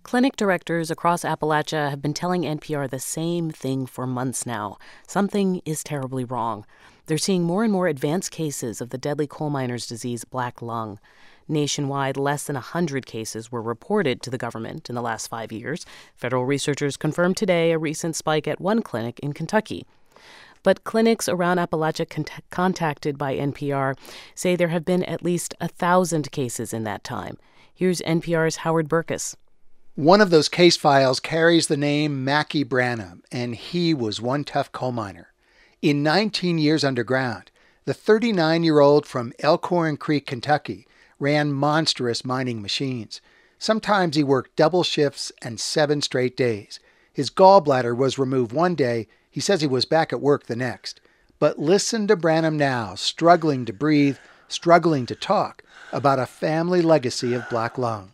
Clinic directors across Appalachia have been telling NPR the same thing for months now. Something is terribly wrong. They're seeing more and more advanced cases of the deadly coal miner's disease, black lung. Nationwide, less than 100 cases were reported to the government in the last 5 years. Federal researchers confirmed today a recent spike at one clinic in Kentucky. But clinics around Appalachia contacted by NPR say there have been at least 1,000 cases in that time. Here's NPR's Howard Burkus. One of those case files carries the name Mackie Branham, and he was one tough coal miner. In 19 years underground, the 39-year-old from Elkhorn Creek, Kentucky, ran monstrous mining machines. Sometimes he worked double shifts and 7 straight days. His gallbladder was removed one day. He says he was back at work the next. But listen to Branham now, struggling to breathe, struggling to talk about a family legacy of black lung.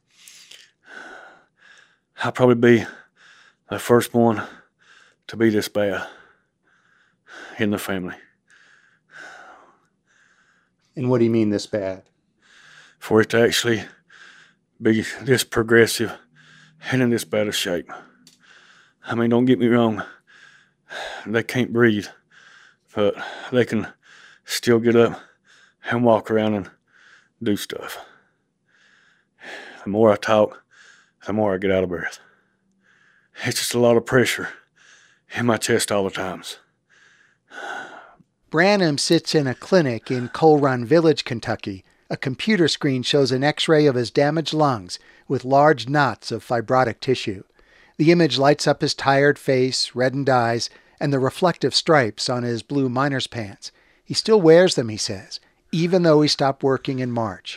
I'll probably be the first one to be this bad in the family. And what do you mean this bad? For it to actually be this progressive and in this bad of shape. I mean, don't get me wrong. They can't breathe, but they can still get up and walk around and do stuff. The more I talk, the more I get out of breath. It's just a lot of pressure in my chest all the times. Branham sits in a clinic in Coal Run Village, Kentucky. A computer screen shows an X-ray of his damaged lungs with large knots of fibrotic tissue. The image lights up his tired face, reddened eyes, and the reflective stripes on his blue miner's pants. He still wears them, he says, even though he stopped working in March.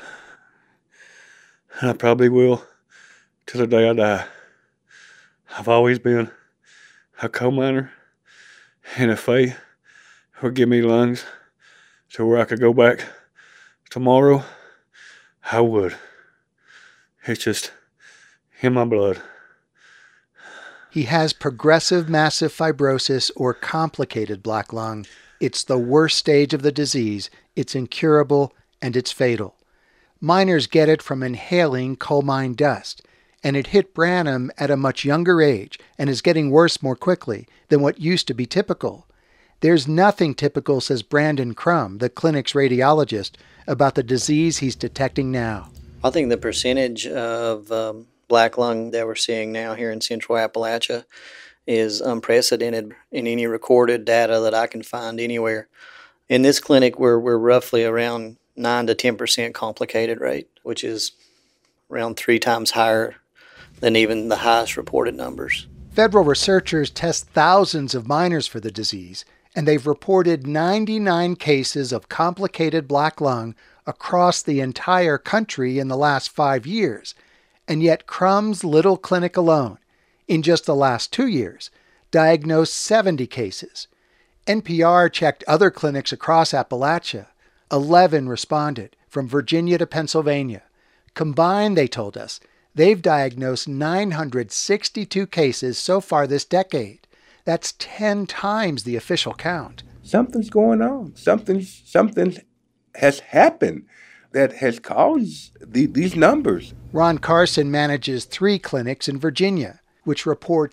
I probably will till the day I die. I've always been a coal miner, and if they would give me lungs to where I could go back tomorrow, I would. It's just in my blood. He has progressive massive fibrosis or complicated black lung. It's the worst stage of the disease. It's incurable and it's fatal. Miners get it from inhaling coal mine dust, and it hit Branham at a much younger age and is getting worse more quickly than what used to be typical. There's nothing typical, says Brandon Crum, the clinic's radiologist, about the disease he's detecting now. I think the percentage of black lung that we're seeing now here in Central Appalachia is unprecedented in any recorded data that I can find anywhere. In this clinic, we're roughly around 9 to 10% complicated rate, which is around 3 times higher than even the highest reported numbers. Federal researchers test thousands of miners for the disease, and they've reported 99 cases of complicated black lung across the entire country in the last 5 years. And yet Crum's little clinic alone, in just the last 2 years, diagnosed 70 cases. NPR checked other clinics across Appalachia. 11 responded, from Virginia to Pennsylvania. Combined, they told us, they've diagnosed 962 cases so far this decade. That's 10 times the official count. Something's going on. Something has happened that has caused these numbers. Ron Carson manages 3 clinics in Virginia, which report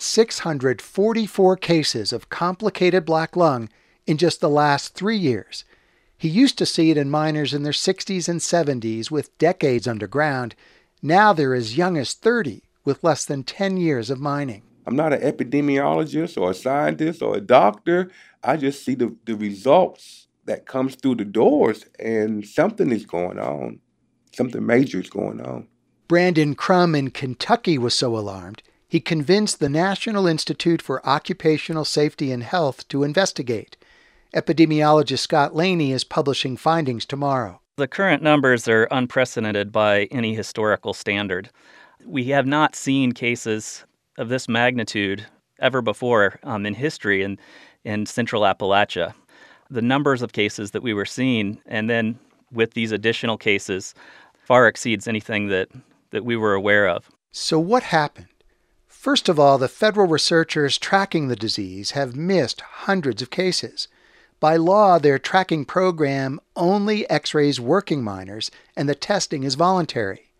644 cases of complicated black lung in just the last 3 years. He used to see it in miners in their 60s and 70s with decades underground. Now they're as young as 30 with less than 10 years of mining. I'm not an epidemiologist or a scientist or a doctor. I just see the results that comes through the doors, and something is going on. Something major is going on. Brandon Crum in Kentucky was so alarmed, he convinced the National Institute for Occupational Safety and Health to investigate. Epidemiologist Scott Laney is publishing findings tomorrow. The current numbers are unprecedented by any historical standard. We have not seen cases of this magnitude ever before in history in Central Appalachia. The numbers of cases that we were seeing, and then with these additional cases, far exceeds anything that we were aware of. So what happened? First of all, the federal researchers tracking the disease have missed hundreds of cases. By law, their tracking program only X-rays working miners, and the testing is voluntary.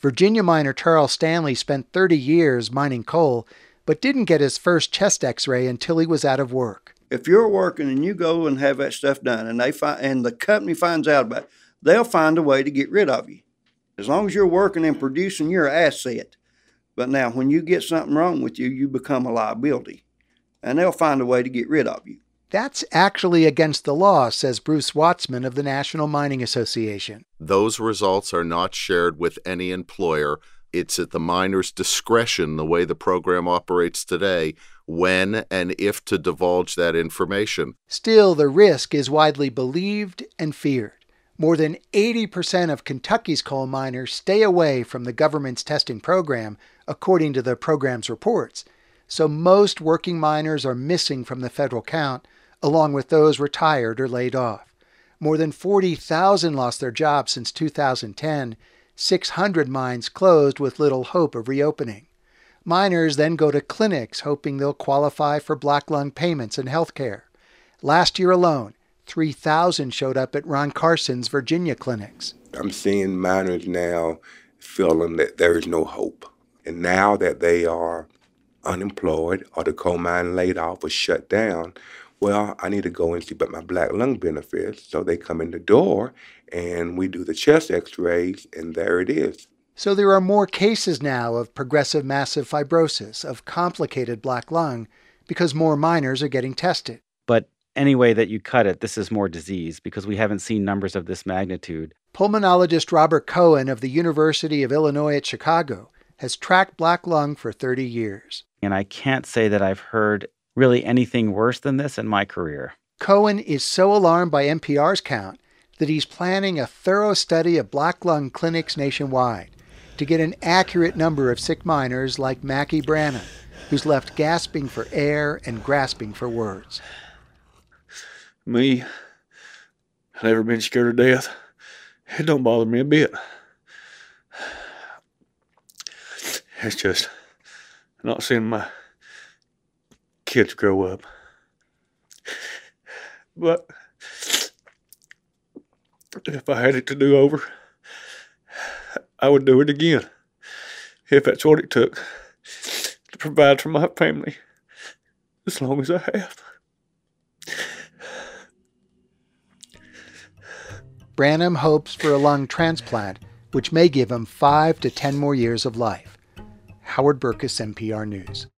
Virginia miner Charles Stanley spent 30 years mining coal, but didn't get his first chest x-ray until he was out of work. If you're working and you go and have that stuff done and and the company finds out about it, they'll find a way to get rid of you. As long as you're working and producing, you're an asset. But now when you get something wrong with you, you become a liability. And they'll find a way to get rid of you. That's actually against the law, says Bruce Watsman of the National Mining Association. Those results are not shared with any employer. It's at the miner's discretion, the way the program operates today, when and if to divulge that information. Still, the risk is widely believed and feared. More than 80% of Kentucky's coal miners stay away from the government's testing program, according to the program's reports. So most working miners are missing from the federal count, along with those retired or laid off. More than 40,000 lost their jobs since 2010. 600 mines closed with little hope of reopening. Miners then go to clinics hoping they'll qualify for black lung payments and health care. Last year alone, 3,000 showed up at Ron Carson's Virginia clinics. I'm seeing miners now feeling that there is no hope. And now that they are unemployed or the coal mine laid off or shut down, well, I need to go and see about my black lung benefits. So they come in the door and we do the chest x-rays and there it is. So there are more cases now of progressive massive fibrosis, of complicated black lung, because more miners are getting tested. But any way that you cut it, this is more disease because we haven't seen numbers of this magnitude. Pulmonologist Robert Cohen of the University of Illinois at Chicago has tracked black lung for 30 years. And I can't say that I've heard really anything worse than this in my career. Cohen is so alarmed by NPR's count that he's planning a thorough study of black lung clinics nationwide to get an accurate number of sick miners like Mackie Branham, who's left gasping for air and grasping for words. Me, I've never been scared of death. It don't bother me a bit. It's just not seeing my kids grow up. But if I had it to do over, I would do it again, if that's what it took to provide for my family as long as I have. Branham hopes for a lung transplant, which may give him 5 to 10 more years of life. Howard Burkus, NPR News.